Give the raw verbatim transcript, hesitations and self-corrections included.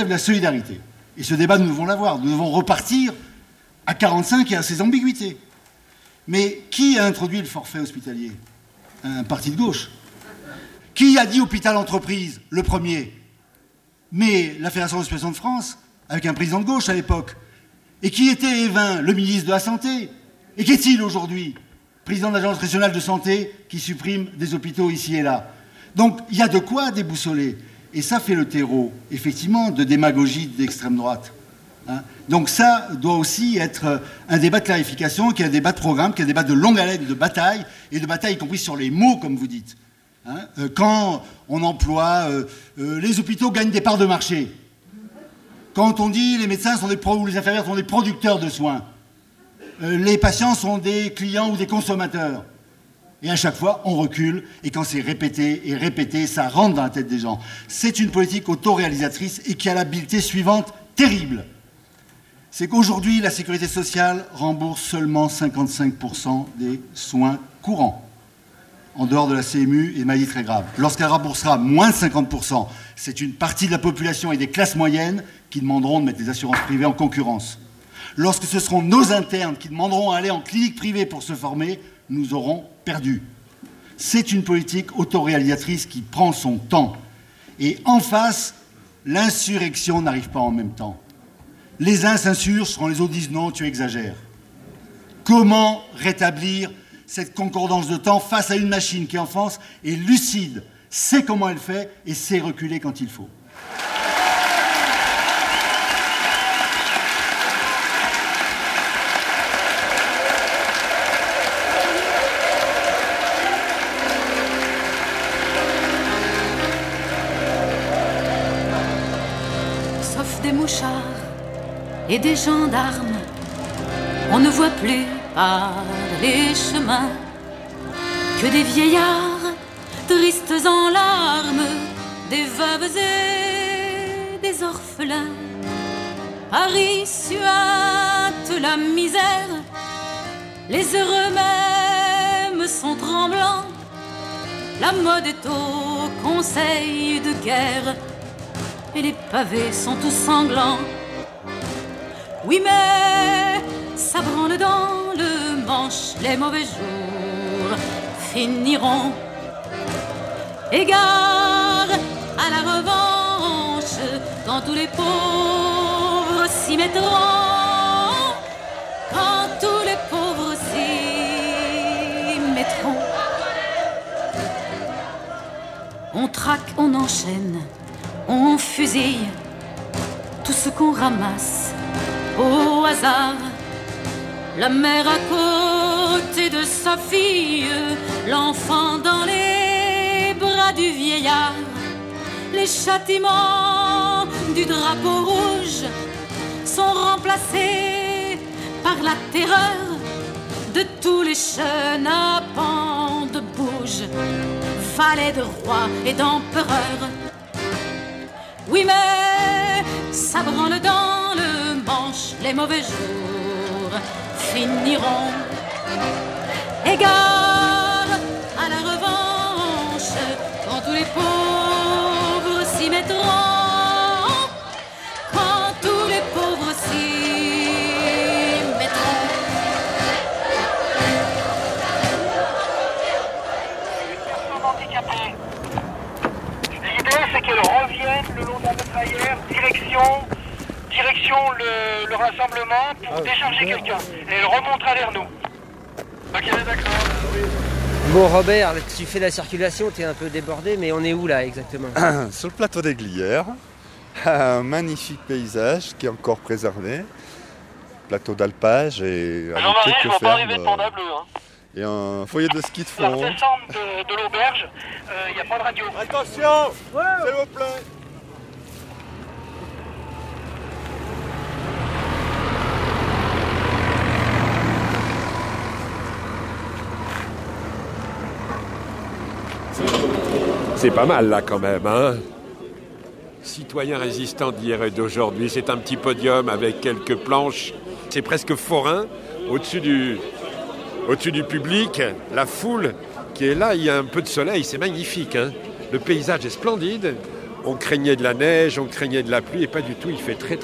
relève de la solidarité. Et ce débat, nous devons l'avoir. Nous devons repartir à quarante-cinq et à ses ambiguïtés. Mais qui a introduit le forfait hospitalier? Un parti de gauche. Qui a dit hôpital entreprise? Le premier. Mais la Fédération d'hospitalisation de France, avec un président de gauche à l'époque. Et qui était Evin, le ministre de la Santé? Et qu'est-il aujourd'hui? Président de l'Agence régionale de santé qui supprime des hôpitaux ici et là. Donc il y a de quoi déboussoler. Et ça fait le terreau, effectivement, de démagogie d'extrême droite. Hein. Donc ça doit aussi être un débat de clarification, qui est un débat de programme, qui est un débat de longue haleine, de bataille, et de bataille y compris sur les mots, comme vous dites. Hein. Euh, quand on emploie euh, euh, les hôpitaux gagnent des parts de marché. Quand on dit les médecins sont des pro, ou les infirmières sont des producteurs de soins. Euh, les patients sont des clients ou des consommateurs. Et à chaque fois, on recule, et quand c'est répété et répété, ça rentre dans la tête des gens. C'est une politique autoréalisatrice et qui a l'habileté suivante terrible. C'est qu'aujourd'hui, la sécurité sociale rembourse seulement cinquante-cinq pour cent des soins courants, en dehors de la C M U et maladies très graves. Lorsqu'elle remboursera moins de cinquante pour cent, c'est une partie de la population et des classes moyennes qui demanderont de mettre les assurances privées en concurrence. Lorsque ce seront nos internes qui demanderont à aller en clinique privée pour se former, nous aurons perdu. C'est une politique autoréalisatrice qui prend son temps. Et en face, l'insurrection n'arrive pas en même temps. Les uns s'insurgent quand les autres disent non, tu exagères. Comment rétablir cette concordance de temps face à une machine qui en France est lucide, sait comment elle fait et sait reculer quand il faut? Et des gendarmes, on ne voit plus par les chemins que des vieillards tristes en larmes, des veuves et des orphelins. Paris suinte la misère, les heureux même sont tremblants. La mode est au conseil de guerre et les pavés sont tous sanglants. Oui, mais ça branle dans le manche, les mauvais jours finiront. Égard à la revanche, quand tous les pauvres s'y mettront, quand tous les pauvres s'y mettront. On traque, on enchaîne, on fusille tout ce qu'on ramasse au hasard. La mère à côté de sa fille, l'enfant dans les bras du vieillard. Les châtiments du drapeau rouge sont remplacés par la terreur de tous les chenapans de bouge, valets de rois et d'empereurs. Oui, mais ça branle dans le manche, les mauvais jours finiront. Égard à la revanche, quand tous les pauvres s'y mettront, quand tous les pauvres s'y mettront. Handicapées. L'idée, c'est qu'elles reviennent le long de la mitraillère, direction, direction le, le rassemblement pour ah, décharger quelqu'un. Et elle remontera vers nous. Ok, d'accord. Bon, Robert, tu fais la circulation, tu es un peu débordé, mais on est où là exactement? Sur le plateau des Glières, un magnifique paysage qui est encore préservé, plateau d'alpage et avec Jean-Marie, quelques je vois fermes, pas arriver de panda bleu. Hein. Et un foyer de ski de fond. La descente de, de l'auberge, il n'y a pas de radio. Attention, ouais. S'il vous plaît. C'est pas mal là quand même, hein. Citoyens résistants d'hier et d'aujourd'hui, c'est un petit podium avec quelques planches. C'est presque forain, au-dessus du, au-dessus du public, la foule qui est là, il y a un peu de soleil, c'est magnifique, hein. Le paysage est splendide, On craignait de la neige, on craignait de la pluie, et pas du tout, il fait très